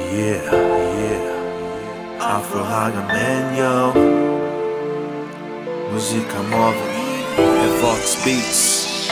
Afro Haga Man, yo. Música móvel, é Vox Beats,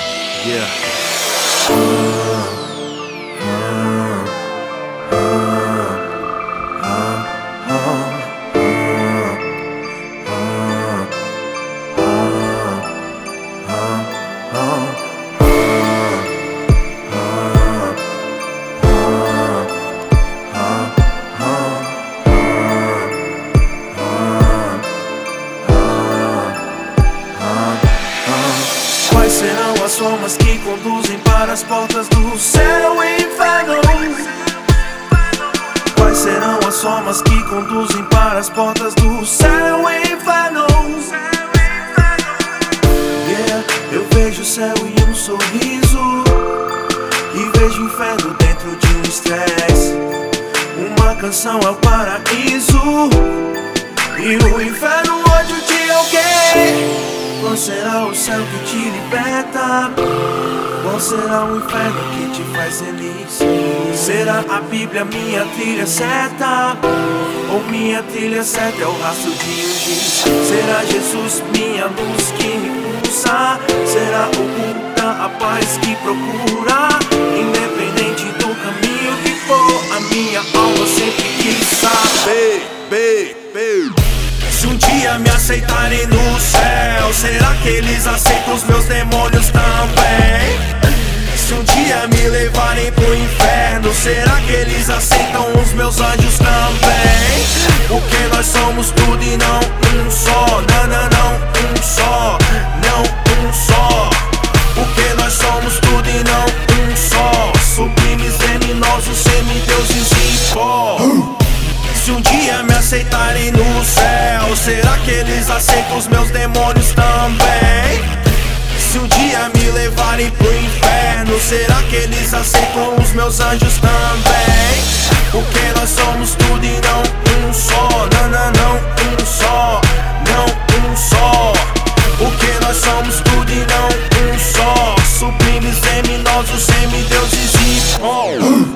Quais serão as formas que conduzem para as portas do céu e inferno? Quais serão as formas que conduzem para as portas do céu e inferno? Eu vejo o céu e um sorriso, e vejo o inferno dentro de um estresse. Uma canção é o paraíso, e o inferno ódio de alguém. Qual será o céu que te liberta? Qual será o inferno que te faz feliz? Será a Bíblia minha trilha certa? Ou minha trilha certa é o rastro de um giz? Será Jesus minha luz que me impulsa? Será oculta a paz que procura? Independente do caminho que for, a minha alma sempre quis saber. Se um dia me aceitarem no céu, será que eles aceitam os meus demônios também? Se um dia me levarem pro inferno, será que eles aceitam os meus anjos também? Porque nós somos tudo e não um só. Não, um só. Não, um só. Porque nós somos tudo e não um só. Sublimes, venenosos, semideuses e pó. Se um dia me aceitarem no céu, será que eles aceitam os meus demônios também? Se um dia me levarem pro inferno, será que eles aceitam os meus anjos também? Porque nós somos tudo e não um só. Não, um só. Não, um só. Porque nós somos tudo e não um só. Sublimes, venenosos, semideuses e pó.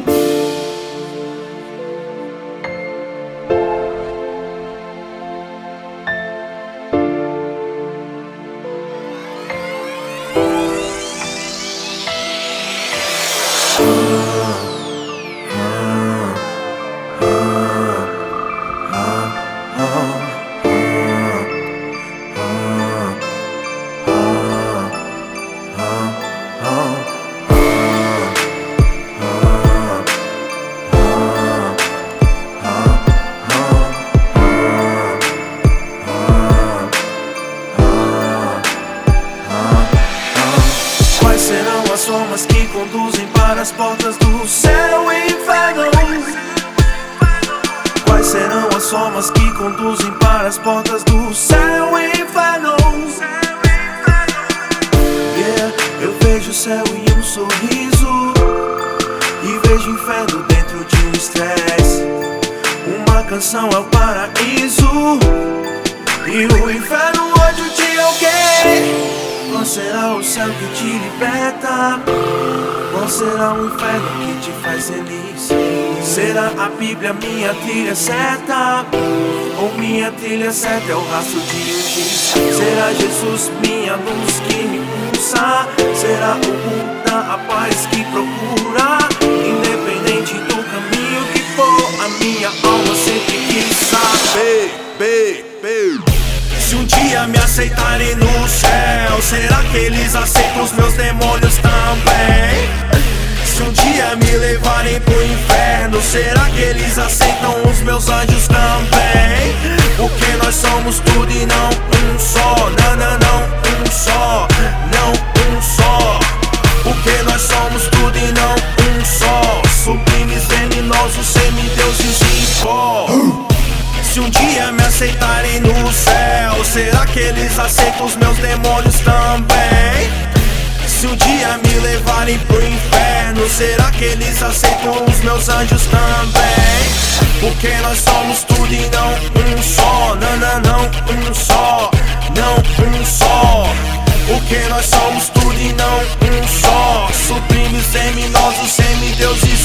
Quais serão as formas que conduzem para as portas do céu e inferno? Quais serão as formas que conduzem para as portas do céu e inferno? Eu vejo o céu e um sorriso, e vejo o inferno dentro de um estresse. Uma canção é o paraíso, e o inferno ódio de alguém. Qual será o céu que te liberta? Qual será o inferno que te faz feliz? Será a Bíblia minha trilha certa? Ou minha trilha certa é o rastro de um giz? Será Jesus minha luz que me impulsa? Será oculta a paz que procura? Independente do caminho que for, a minha alma sempre quis saber. Se um dia me aceitarem no céu, será que eles aceitam os meus demônios também? Se um dia me levarem pro inferno, será que eles aceitam os meus anjos também? Porque nós somos tudo e não um só. Não, um só. Não, um só. Porque nós somos tudo e não um só. Sublimes, venenosos, semideuses e pó. Se um dia me aceitarem no céu, será que eles aceitam os meus demônios também? Se um dia me levarem pro inferno, será que eles aceitam os meus anjos também? Porque nós somos tudo e não um só. Não, um só. Não, um só. Porque nós somos tudo e não um só. Sublimes, seminosos, semideuses